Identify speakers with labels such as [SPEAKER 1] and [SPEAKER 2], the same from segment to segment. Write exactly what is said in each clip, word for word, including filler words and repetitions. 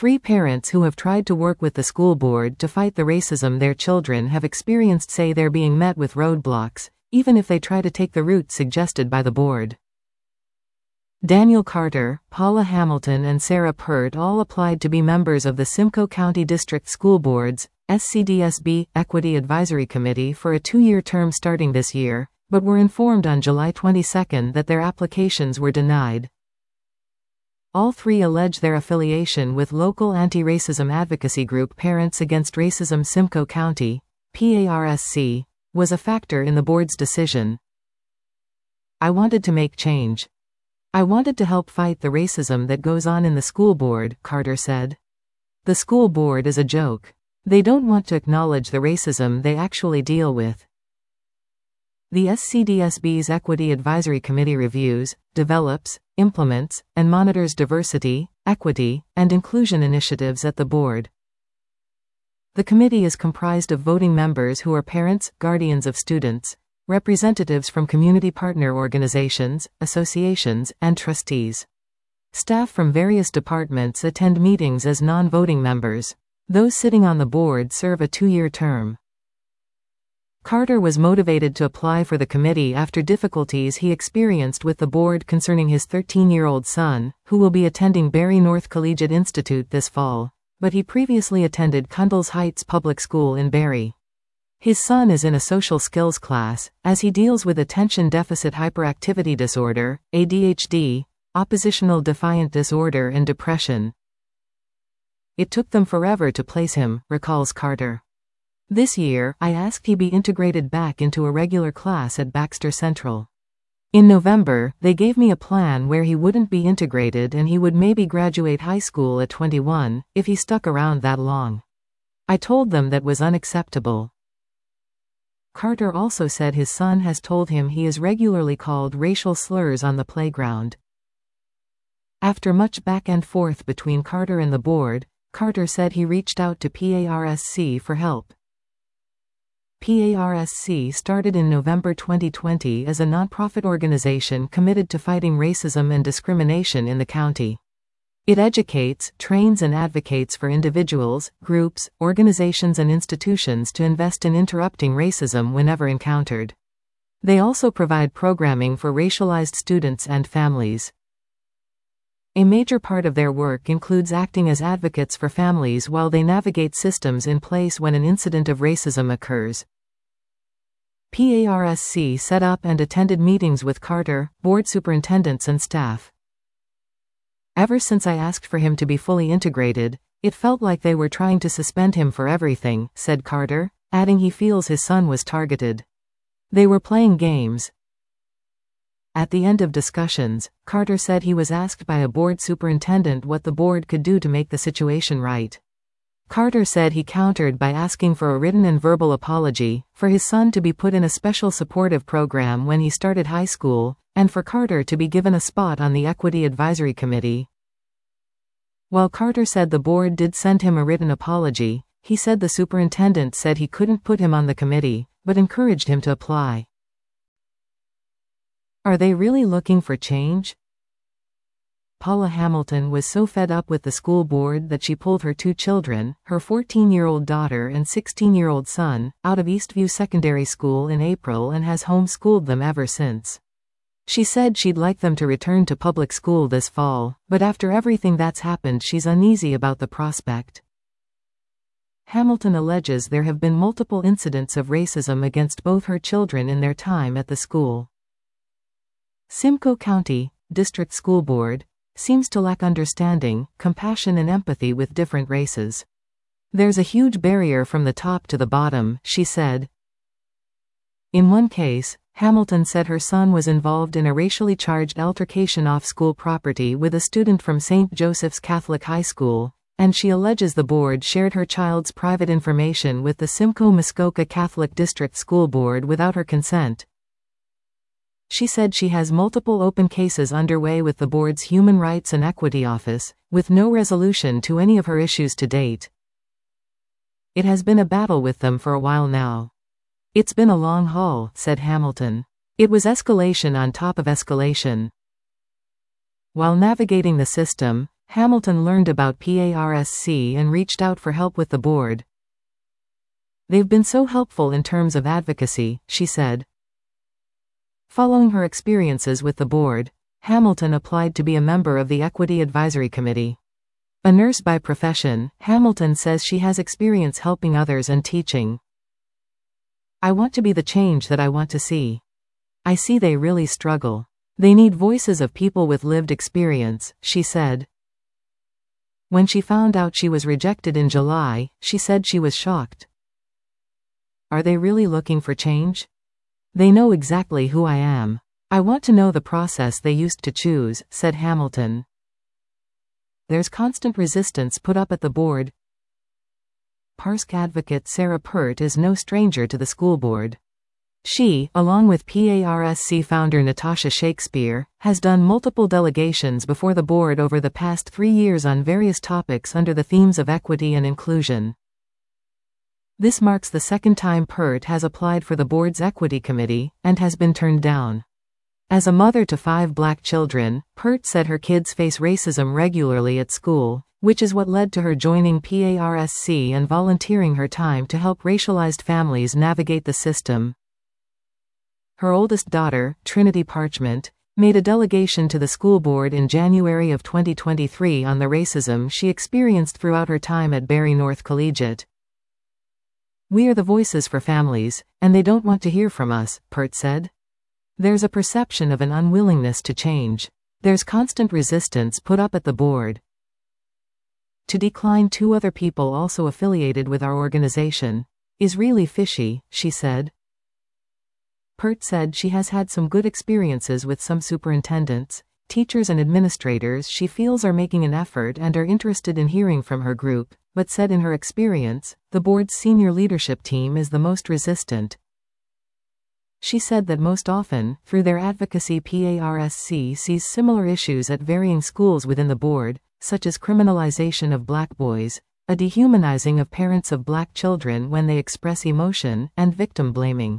[SPEAKER 1] Three parents who have tried to work with the school board to fight the racism their children have experienced say they're being met with roadblocks, even if they try to take the route suggested by the board. Daniel Carter, Paula Hamilton and Sarah Pert all applied to be members of the Simcoe County District School Board's S C D S B Equity Advisory Committee for a two-year term starting this year, but were informed on July twenty-second that their applications were denied. All three allege their affiliation with local anti-racism advocacy group Parents Against Racism Simcoe County, P A R S C, was a factor in the board's decision. "I wanted to make change. I wanted to help fight the racism that goes on in the school board," Carter said. "The school board is a joke. They don't want to acknowledge the racism they actually deal with." The S C D S B's Equity Advisory Committee reviews, develops, implements, and monitors diversity, equity, and inclusion initiatives at the board. The committee is comprised of voting members who are parents, guardians of students, representatives from community partner organizations, associations, and trustees. Staff from various departments attend meetings as non-voting members. Those sitting on the board serve a two-year term. Carter was motivated to apply for the committee after difficulties he experienced with the board concerning his thirteen-year-old son, who will be attending Barry North Collegiate Institute this fall, but he previously attended Cundles Heights Public School in Barry. His son is in a social skills class, as he deals with attention deficit hyperactivity disorder, A D H D, oppositional defiant disorder and depression. "It took them forever to place him," recalls Carter. "This year, I asked he be integrated back into a regular class at Baxter Central. In November, they gave me a plan where he wouldn't be integrated and he would maybe graduate high school at twenty-one, if he stuck around that long. I told them that was unacceptable." Carter also said his son has told him he is regularly called racial slurs on the playground. After much back and forth between Carter and the board, Carter said he reached out to P A R S C for help. P A R S C started in November twenty twenty as a nonprofit organization committed to fighting racism and discrimination in the county. It educates, trains and advocates for individuals, groups, organizations and institutions to invest in interrupting racism whenever encountered. They also provide programming for racialized students and families. A major part of their work includes acting as advocates for families while they navigate systems in place when an incident of racism occurs. P A R S C set up and attended meetings with Carter, board superintendents and staff. "Ever since I asked for him to be fully integrated, it felt like they were trying to suspend him for everything," said Carter, adding he feels his son was targeted. "They were playing games." At the end of discussions, Carter said he was asked by a board superintendent what the board could do to make the situation right. Carter said he countered by asking for a written and verbal apology, for his son to be put in a special supportive program when he started high school, and for Carter to be given a spot on the Equity Advisory Committee. While Carter said the board did send him a written apology, he said the superintendent said he couldn't put him on the committee, but encouraged him to apply. Are they really looking for change? Paula Hamilton was so fed up with the school board that she pulled her two children, her fourteen-year-old daughter and sixteen-year-old son, out of Eastview Secondary School in April and has homeschooled them ever since. She said she'd like them to return to public school this fall, but after everything that's happened she's uneasy about the prospect. Hamilton alleges there have been multiple incidents of racism against both her children in their time at the school. Simcoe County District School Board seems to lack understanding, compassion and empathy with different races. There's a huge barrier from the top to the bottom, she said. In one case, Hamilton said her son was involved in a racially charged altercation off school property with a student from Saint Joseph's Catholic High School, and she alleges the board shared her child's private information with the Simcoe-Muskoka Catholic District School Board without her consent. She said she has multiple open cases underway with the board's Human Rights and Equity Office, with no resolution to any of her issues to date. It has been a battle with them for a while now. It's been a long haul, said Hamilton. It was escalation on top of escalation. While navigating the system, Hamilton learned about P A R S C and reached out for help with the board. They've been so helpful in terms of advocacy, she said. Following her experiences with the board, Hamilton applied to be a member of the Equity Advisory Committee. A nurse by profession, Hamilton says she has experience helping others and teaching. I want to be the change that I want to see. I see they really struggle. They need voices of people with lived experience, she said. When she found out she was rejected in July, she said she was shocked. Are they really looking for change? They know exactly who I am. I want to know the process they used to choose, said Hamilton. There's constant resistance put up at the board. P A R S C advocate Sarah Pert is no stranger to the school board. She, along with P A R S C founder Natasha Shakespeare, has done multiple delegations before the board over the past three years on various topics under the themes of equity and inclusion. This marks the second time Pert has applied for the board's equity committee, and has been turned down. As a mother to five black children, Pert said her kids face racism regularly at school, which is what led to her joining P A R S C and volunteering her time to help racialized families navigate the system. Her oldest daughter, Trinity Parchment, made a delegation to the school board in January of twenty twenty-three on the racism she experienced throughout her time at Barry North Collegiate. We are the voices for families, and they don't want to hear from us, Pert said. There's a perception of an unwillingness to change. There's constant resistance put up at the board. To decline two other people also affiliated with our organization is really fishy, she said. Pert said she has had some good experiences with some superintendents, teachers and administrators she feels are making an effort and are interested in hearing from her group, but said in her experience, the board's senior leadership team is the most resistant. She said that most often, through their advocacy, P A R S C sees similar issues at varying schools within the board, such as criminalization of black boys, a dehumanizing of parents of black children when they express emotion, and victim blaming.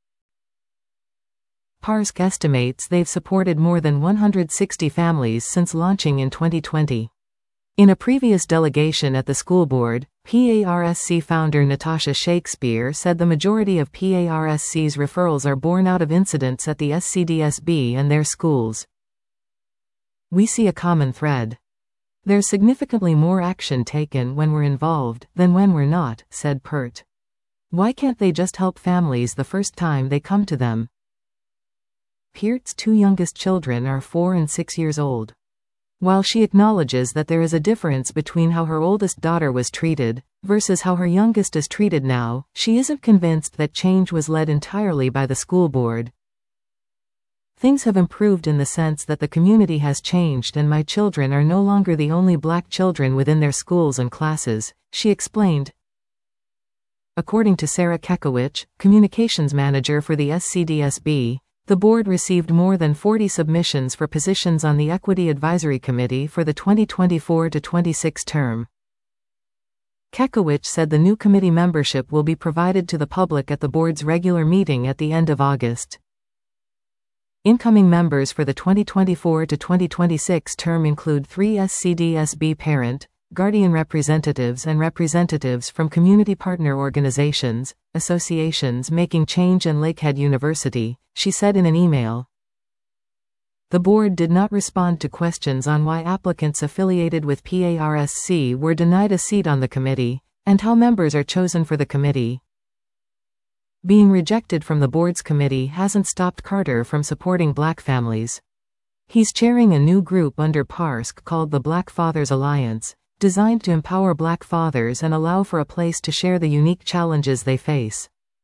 [SPEAKER 1] P A R S C estimates they've supported more than one hundred sixty families since launching in twenty twenty. In a previous delegation at the school board, P A R S C founder Natasha Shakespeare said the majority of P A R S C's referrals are born out of incidents at the S C D S B and their schools. We see a common thread. There's significantly more action taken when we're involved than when we're not, said Pert. Why can't they just help families the first time they come to them? Pert's two youngest children are four and six years old. While she acknowledges that there is a difference between how her oldest daughter was treated versus how her youngest is treated now, she isn't convinced that change was led entirely by the school board. Things have improved in the sense that the community has changed and my children are no longer the only black children within their schools and classes, she explained. According to Sarah Kekowicz, communications manager for the S C D S B, the board received more than forty submissions for positions on the Equity Advisory Committee for the twenty twenty-four to twenty-six term. Kekowicz said the new committee membership will be provided to the public at the board's regular meeting at the end of August. Incoming members for the twenty twenty-four to twenty twenty-six term include three S C D S B parent, guardian representatives and representatives from community partner organizations, associations making change and Lakehead University, she said in an email. The board did not respond to questions on why applicants affiliated with P A R S C were denied a seat on the committee, and how members are chosen for the committee. Being rejected from the board's committee hasn't stopped Carter from supporting black families. He's chairing a new group under P A R S C called the Black Fathers Alliance, designed to empower black fathers and allow for a place to share the unique challenges they face.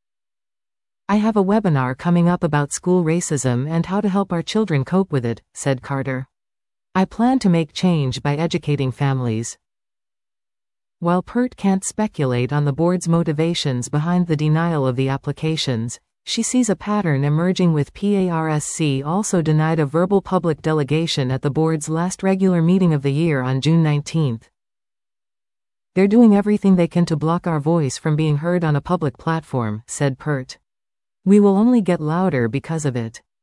[SPEAKER 1] I have a webinar coming up about school racism and how to help our children cope with it, said Carter. I plan to make change by educating families. While Pert can't speculate on the board's motivations behind the denial of the applications, she sees a pattern emerging with P A R S C also denied a verbal public delegation at the board's last regular meeting of the year on June nineteenth. They're doing everything they can to block our voice from being heard on a public platform, said Pert. We will only get louder because of it.